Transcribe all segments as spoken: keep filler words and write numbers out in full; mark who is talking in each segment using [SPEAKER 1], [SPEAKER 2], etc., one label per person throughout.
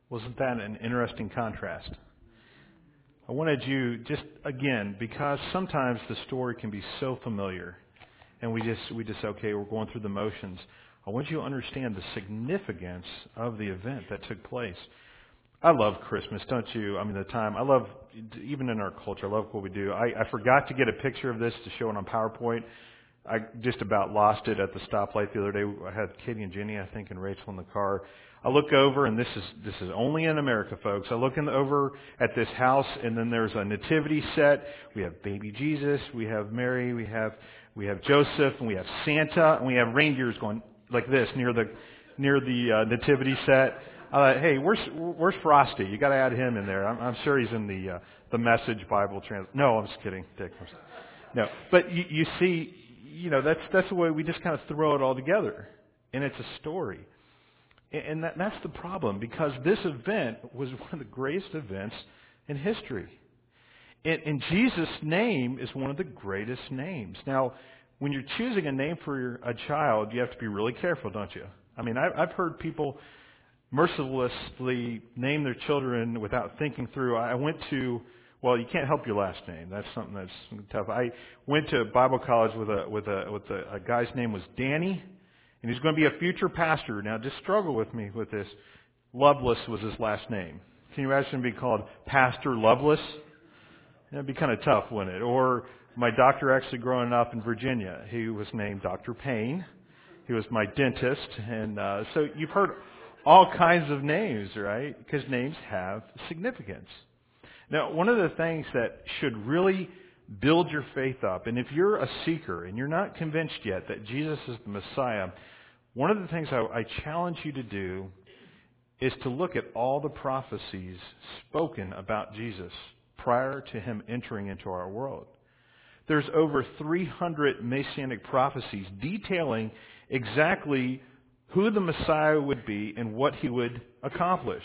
[SPEAKER 1] Wasn't that an interesting contrast? I wanted you just, again, because sometimes the story can be so familiar and we just, we just say, okay, we're going through the motions. I want you to understand the significance of the event that took place. I love Christmas, don't you? I mean, the time. I love, even in our culture, I love what we do. I, I forgot to get a picture of this to show it on PowerPoint. I just about lost it at the stoplight the other day. I had Katie and Jenny, I think, and Rachel in the car. I look over, and this is this is only in America, folks. I look in the, over at this house, and then there's a nativity set. We have baby Jesus, we have Mary, we have we have Joseph, and we have Santa, and we have reindeers going like this near the near the uh, nativity set. I thought, hey, where's where's Frosty? You got to add him in there. I'm, I'm sure he's in the uh, the Message Bible trans. No, I'm just kidding, Dick. No, but you, you see, you know, that's that's the way we just kind of throw it all together, and it's a story. And that, that's the problem, because this event was one of the greatest events in history. And, and Jesus' name is one of the greatest names. Now, when you're choosing a name for your, a child, you have to be really careful, don't you? I mean, I, I've heard people mercilessly name their children without thinking through. I went to, well, you can't help your last name. That's something that's tough. I went to Bible college with a with a with a, a guy's name was Danny. And he's going to be a future pastor. Now, just struggle with me with this. Loveless was his last name. Can you imagine being called Pastor Loveless? That'd be kind of tough, wouldn't it? Or my doctor, actually growing up in Virginia, he was named Doctor Payne. He was my dentist. And uh, so you've heard all kinds of names, right? Because names have significance. Now, one of the things that should really build your faith up, and if you're a seeker and you're not convinced yet that Jesus is the Messiah, one of the things I, I challenge you to do is to look at all the prophecies spoken about Jesus prior to him entering into our world. There's over three hundred messianic prophecies detailing exactly who the Messiah would be and what he would accomplish.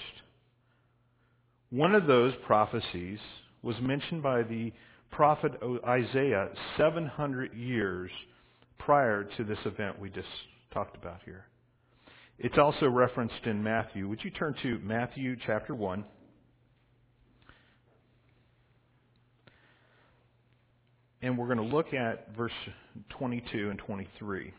[SPEAKER 1] One of those prophecies was mentioned by the prophet Isaiah seven hundred years prior to this event we just talked about here. It's also referenced in Matthew. Would you turn to Matthew chapter one? And we're going to look at verse twenty-two and twenty-three.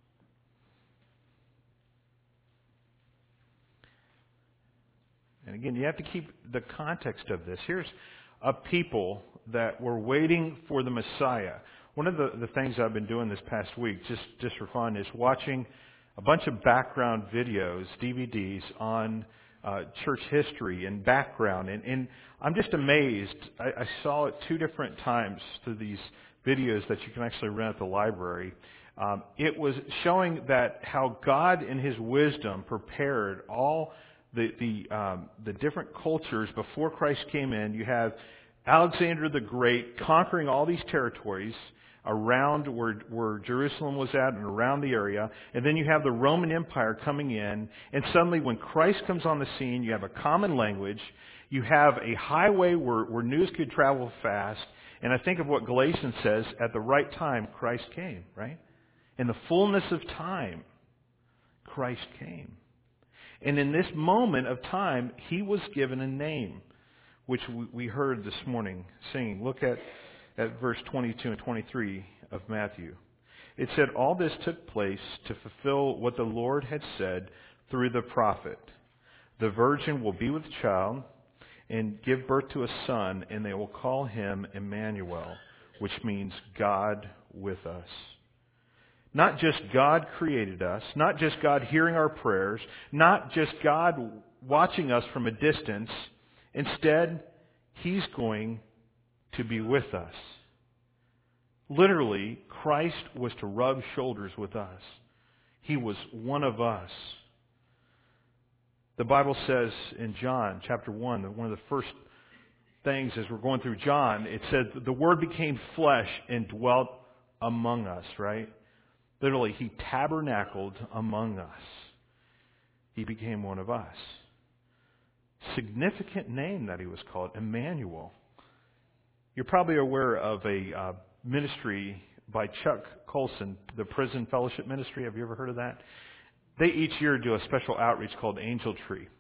[SPEAKER 1] And again, you have to keep the context of this. Here's a people that were waiting for the Messiah. One of the, the things I've been doing this past week, just, just for fun, is watching a bunch of background videos, D V Ds, on uh, church history and background. And, and I'm just amazed. I, I saw it two different times through these videos that you can actually rent at the library. Um, it was showing that how God in his wisdom prepared all the the, um, the different cultures before Christ came in. You have Alexander the Great conquering all these territories around where, where Jerusalem was at and around the area. And then you have the Roman Empire coming in. And suddenly when Christ comes on the scene, you have a common language. You have a highway where, where news could travel fast. And I think of what Galatians says, at the right time, Christ came, right? In the fullness of time, Christ came. And in this moment of time, he was given a name, which we heard this morning singing. Look at, at verse twenty-two and twenty-three of Matthew. It said, all this took place to fulfill what the Lord had said through the prophet. The virgin will be with child and give birth to a son, and they will call him Emmanuel, which means God with us. Not just God created us, not just God hearing our prayers, not just God watching us from a distance. Instead, he's going to be with us. Literally, Christ was to rub shoulders with us. He was one of us. The Bible says in John chapter one, that one of the first things as we're going through John, it said the Word became flesh and dwelt among us, right? Literally, he tabernacled among us. He became one of us. Significant name that he was called, Emmanuel. You're probably aware of a uh, ministry by Chuck Colson, the Prison Fellowship Ministry. Have you ever heard of that? They each year do a special outreach called Angel Tree.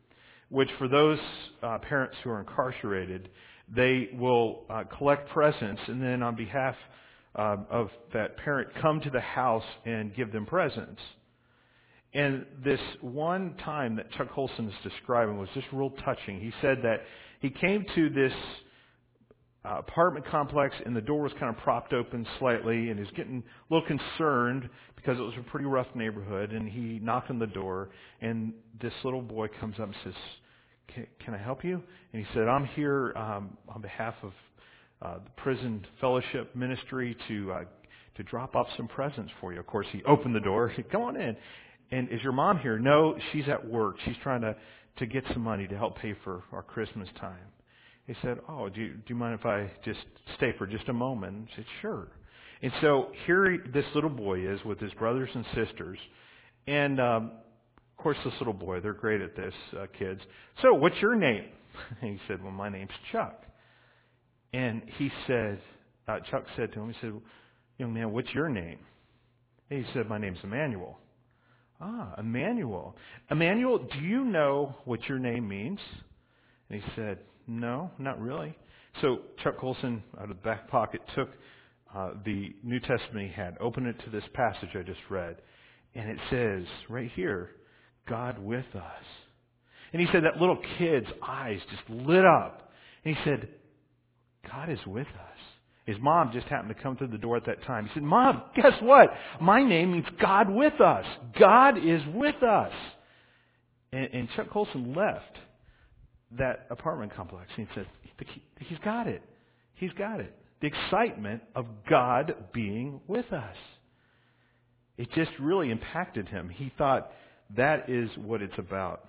[SPEAKER 1] which for those uh, parents who are incarcerated, they will uh, collect presents and then on behalf uh, of that parent come to the house and give them presents. And this one time that Chuck Colson is describing was just real touching. He said that he came to this uh, apartment complex and the door was kind of propped open slightly, and he was getting a little concerned because it was a pretty rough neighborhood. And he knocked on the door, and this little boy comes up and says, Can, can I help you? And he said, I'm here um, on behalf of uh, the Prison Fellowship Ministry to uh, to drop off some presents for you. Of course, he opened the door. He said, come on in. And is your mom here? No, she's at work. She's trying to, to get some money to help pay for our Christmas time. He said, oh, do you, do you mind if I just stay for just a moment? I said, sure. And so here this little boy is with his brothers and sisters. And um, of course, this little boy, they're great at this, uh, kids. So, what's your name? And he said, well, my name's Chuck. And he said, uh, Chuck said to him, he said, young man, what's your name? And he said, my name's Emmanuel. Ah, Emmanuel. Emmanuel, do you know what your name means? And he said, no, not really. So Chuck Colson, out of the back pocket, took uh, the New Testament he had, opened it to this passage I just read, and it says right here, God with us. And he said that little kid's eyes just lit up. And he said, God is with us. His mom just happened to come through the door at that time. He said, Mom, guess what? My name means God with us. God is with us. And, and Chuck Colson left that apartment complex. And he said, he's got it. He's got it. The excitement of God being with us. It just really impacted him. He thought, that is what it's about.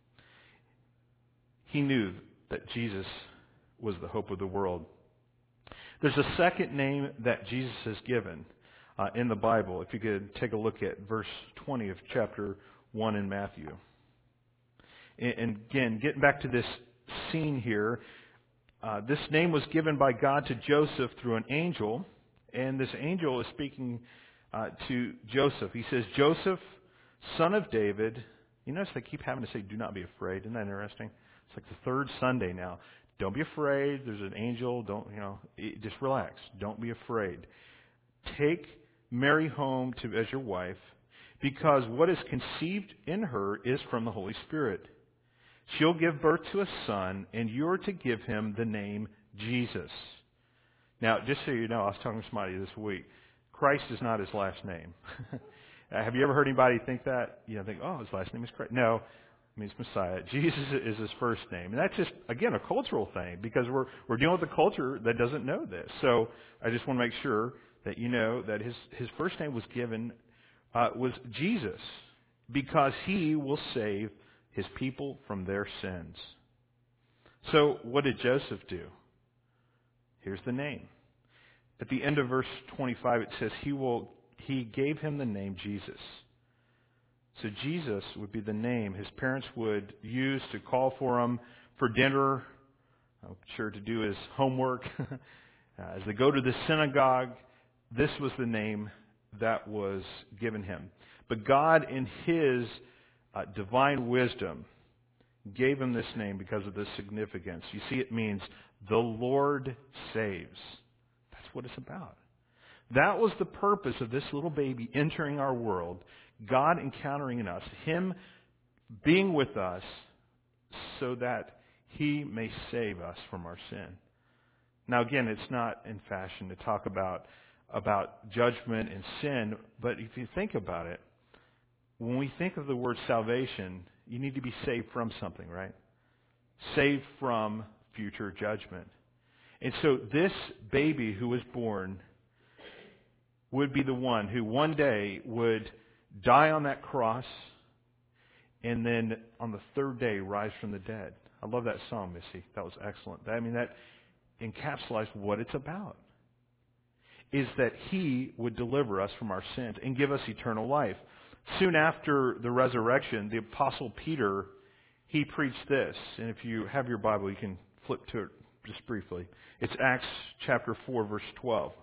[SPEAKER 1] He knew that Jesus was the hope of the world. There's a second name that Jesus has given uh, in the Bible. If you could take a look at verse twenty of chapter one in Matthew. And, and again, getting back to this scene here, uh, this name was given by God to Joseph through an angel. And this angel is speaking uh, to Joseph. He says, Joseph, son of David. You notice they keep having to say, do not be afraid. Isn't that interesting? It's like the third Sunday now. Don't be afraid. There's an angel. Don't, you know, just relax. Don't be afraid. Take Mary home to as your wife, because what is conceived in her is from the Holy Spirit. She'll give birth to a son, and you're to give him the name Jesus. Now, just so you know, I was talking to somebody this week. Christ is not his last name. Have you ever heard anybody think that? You know, think, oh, his last name is Christ. No. Means Messiah. Jesus is his first name. And that's just, again, a cultural thing, because we're we're dealing with a culture that doesn't know this. So I just want to make sure that you know that his, his first name was given, uh, was Jesus, because he will save his people from their sins. So what did Joseph do? Here's the name. At the end of verse twenty-five, it says, he will he gave him the name Jesus. So Jesus would be the name his parents would use to call for him for dinner, I'm sure to do his homework. As they go to the synagogue, this was the name that was given him. But God, in his uh, divine wisdom, gave him this name because of the significance. You see, it means the Lord saves. That's what it's about. That was the purpose of this little baby entering our world, God encountering in us, him being with us so that he may save us from our sin. Now again, it's not in fashion to talk about, about judgment and sin, but if you think about it, when we think of the word salvation, you need to be saved from something, right? Saved from future judgment. And so this baby who was born would be the one who one day would die on that cross and then on the third day rise from the dead. I love that song, Missy. That was excellent. I mean, that encapsulates what it's about. Is that he would deliver us from our sins and give us eternal life. Soon after the resurrection, the Apostle Peter, he preached this. And if you have your Bible, you can flip to it just briefly. It's Acts chapter four, verse twelve.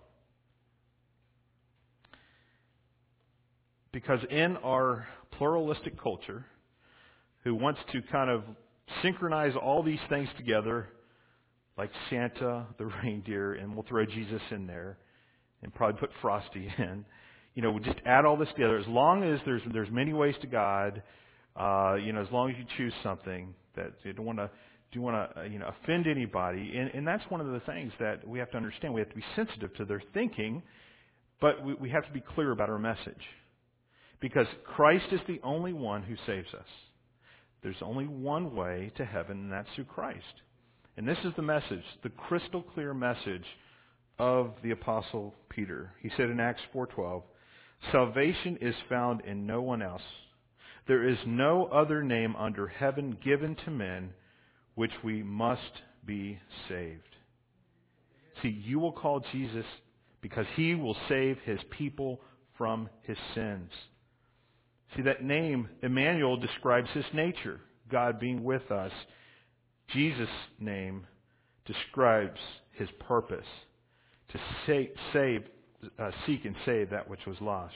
[SPEAKER 1] Because in our pluralistic culture, who wants to kind of synchronize all these things together like Santa, the reindeer, and we'll throw Jesus in there and probably put Frosty in. You know, we just add all this together. As long as there's there's many ways to God, uh, you know, as long as you choose something that you don't want to do want to uh, you know offend anybody, and, and that's one of the things that we have to understand. We have to be sensitive to their thinking, but we, we have to be clear about our message, because Christ is the only one who saves us. There's only one way to heaven, and that's through Christ. And this is the message, the crystal clear message of the Apostle Peter. He said in Acts four twelve, "Salvation is found in no one else. There is no other name under heaven given to men which we must be saved." See, you will call Jesus because he will save his people from his sins. See, that name, Emmanuel, describes his nature, God being with us. Jesus' name describes his purpose, to save, save uh, seek and save that which was lost.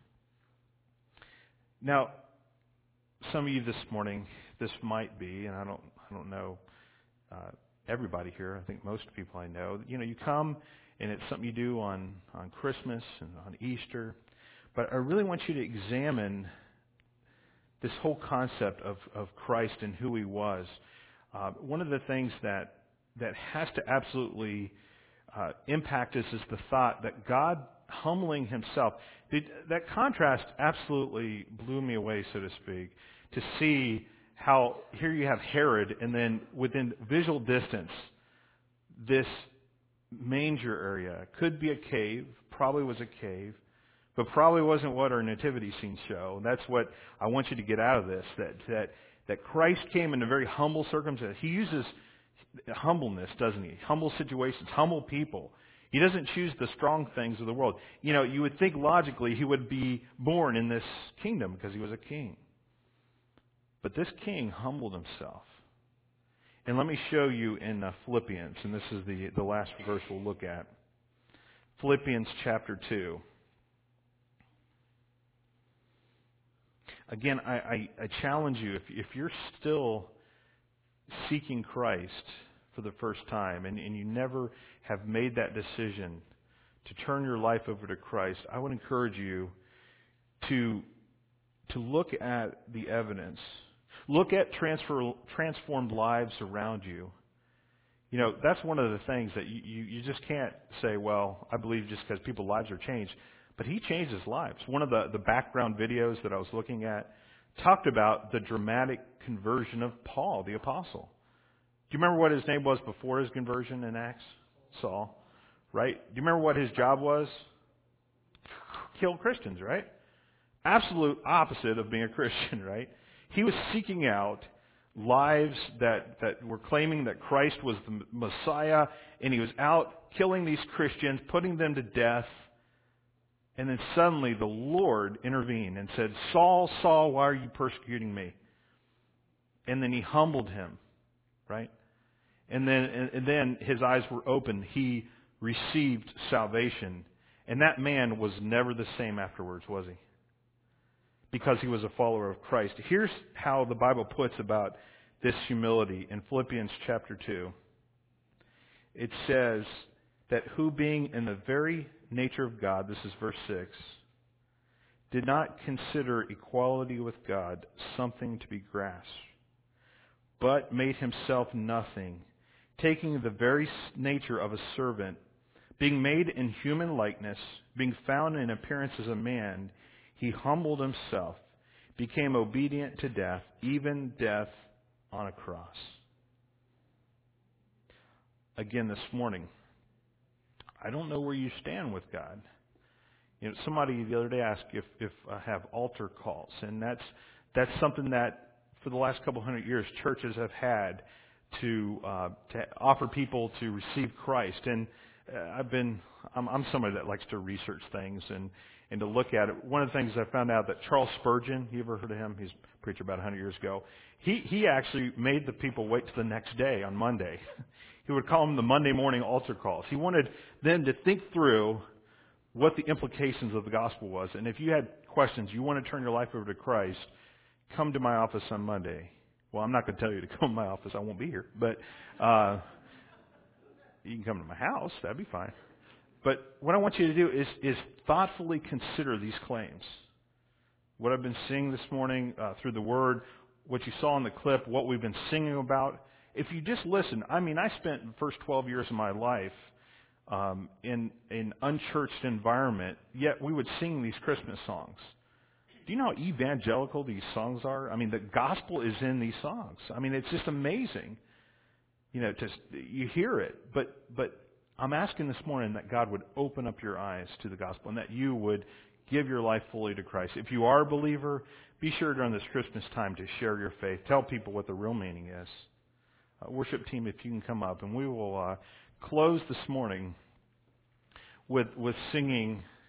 [SPEAKER 1] Now, some of you this morning, this might be, and I don't, I don't know uh, everybody here. I think most people I know. You know, you come and it's something you do on on Christmas and on Easter, but I really want you to examine this whole concept of of Christ and who he was. Uh, one of the things that that has to absolutely uh, impact us is the thought that God humbling himself. Did, that contrast absolutely blew me away, so to speak, to see how here you have Herod, and then within visual distance, this manger area could be a cave, probably was a cave, but probably wasn't what our nativity scenes show. And that's what I want you to get out of this, that that that Christ came in a very humble circumstance. He uses humbleness, doesn't he? Humble situations, humble people. He doesn't choose the strong things of the world. You know, you would think logically he would be born in this kingdom because he was a king. But this king humbled himself. And let me show you in uh, Philippians, and this is the, the last verse we'll look at. Philippians chapter two. Again, I, I, I challenge you, if, if you're still seeking Christ for the first time, and, and you never have made that decision to turn your life over to Christ, I would encourage you to, to look at the evidence. Look at transfer, transformed lives around you. You know, that's one of the things that you, you, you just can't say, well, I believe just because people's lives are changed. But he changed his lives. One of the, the background videos that I was looking at talked about the dramatic conversion of Paul, the apostle. Do you remember what his name was before his conversion in Acts? Saul, right? Do you remember what his job was? Kill Christians, right? Absolute opposite of being a Christian, right? He was seeking out lives that, that were claiming that Christ was the Messiah, and he was out killing these Christians, putting them to death. And then suddenly the Lord intervened and said, "Saul, Saul, why are you persecuting me?" And then he humbled him, right? And then, and, and then his eyes were opened. He received salvation. And that man was never the same afterwards, was he? Because he was a follower of Christ. Here's how the Bible puts about this humility in Philippians chapter two. It says that who being in the very nature of God, this is verse six, did not consider equality with God something to be grasped, but made himself nothing, taking the very nature of a servant, being made in human likeness, being found in appearance as a man, he humbled himself, became obedient to death, even death on a cross. Again this morning, I don't know where you stand with God. You know, somebody the other day asked if if I have altar calls, and that's that's something that for the last couple hundred years churches have had to uh, to offer people to receive Christ. And uh, I've been I'm, I'm somebody that likes to research things and and to look at it. One of the things I found out that Charles Spurgeon, you ever heard of him? He's a preacher about one hundred years ago. He he actually made the people wait till the next day on Monday. He would call them the Monday morning altar calls. He wanted them to think through what the implications of the gospel was. And if you had questions, you want to turn your life over to Christ, come to my office on Monday. Well, I'm not going to tell you to come to my office. I won't be here. But uh, you can come to my house. That'd be fine. But what I want you to do is, is thoughtfully consider these claims. What I've been seeing this morning uh, through the Word, what you saw in the clip, what we've been singing about. If you just listen, I mean, I spent the first twelve years of my life um, in an unchurched environment, yet we would sing these Christmas songs. Do you know how evangelical these songs are? I mean, the gospel is in these songs. I mean, it's just amazing. You know, just you hear it, but but I'm asking this morning that God would open up your eyes to the gospel and that you would give your life fully to Christ. If you are a believer, be sure during this Christmas time to share your faith. Tell people what the real meaning is. Uh, worship team, if you can come up, and we will uh, close this morning with with singing